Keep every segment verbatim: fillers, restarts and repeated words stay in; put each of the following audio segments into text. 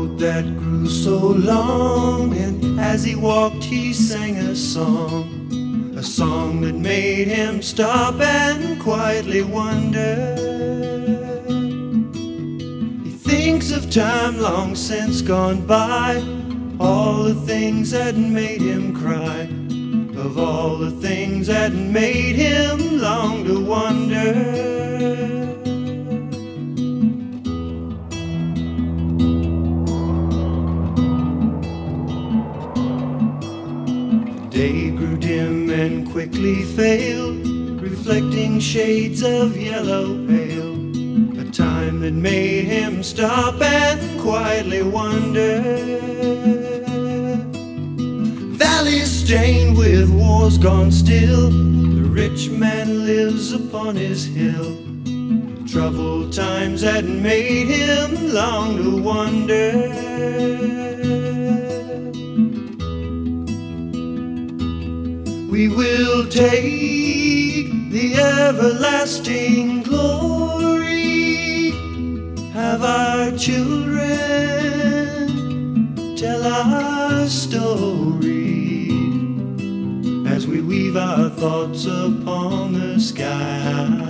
road that grew so long, and as he walked he sang a song, a song that made him stop and quietly wonder. He thinks of time long since gone by, all the things that made him cry, of all the things that made him long to wonder. Day grew dim and quickly failed, reflecting shades of yellow pale, a time that made him stop and quietly wonder. Valleys stained with wars gone still, the rich man lives upon his hill, troubled times that made him long to wonder. We will take the everlasting glory, have our children tell our story, as we weave our thoughts upon the sky.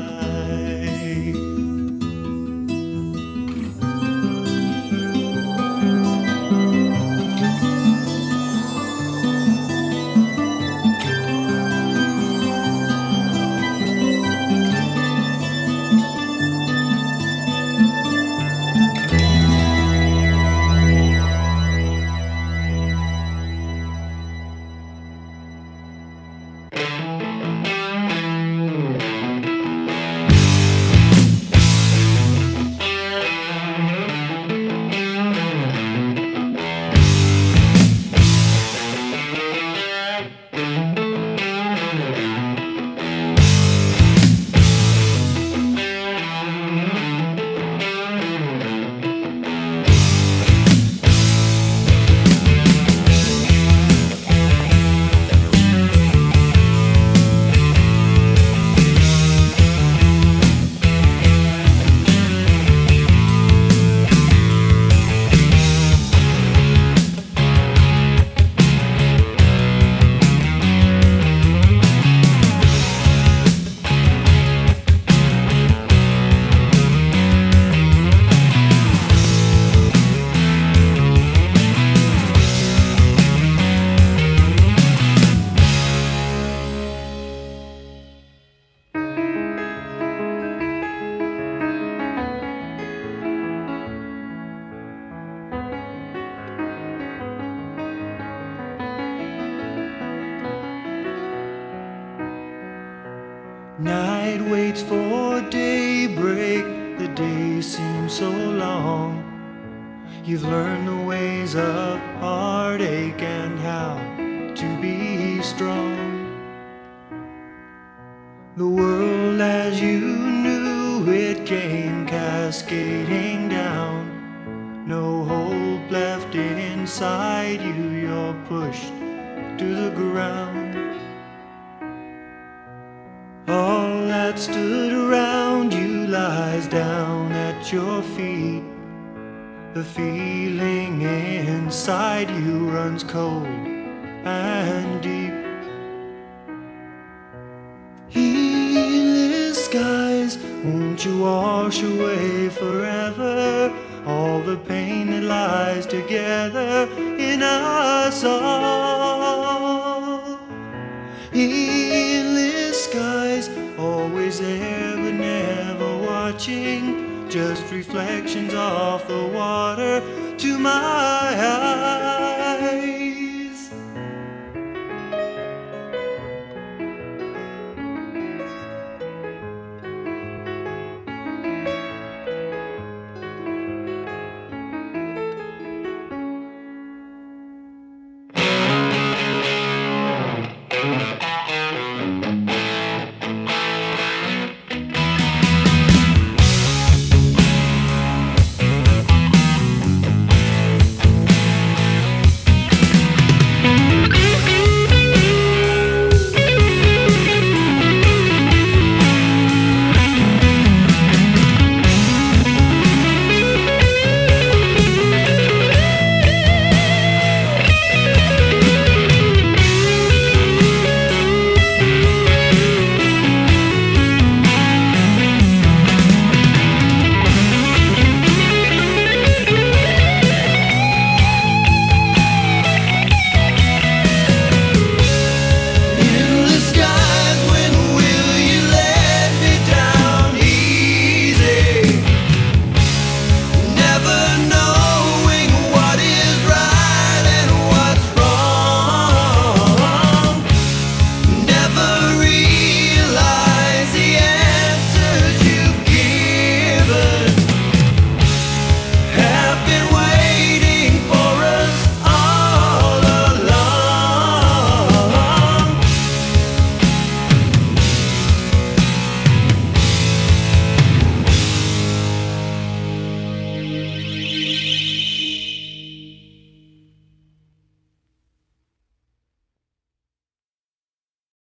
Night waits for daybreak, the day seems so long. You've learned the ways of heartache and how to be strong. The world as you knew it came cascading down. No hope left inside you, you're pushed to the ground. All that stood around you lies down at your feet. The feeling inside you runs cold and deep. Heedless skies, won't you wash away forever all the pain that lies together in us all? Heedless skies, always there but never watching, just reflections off the water to my eyes.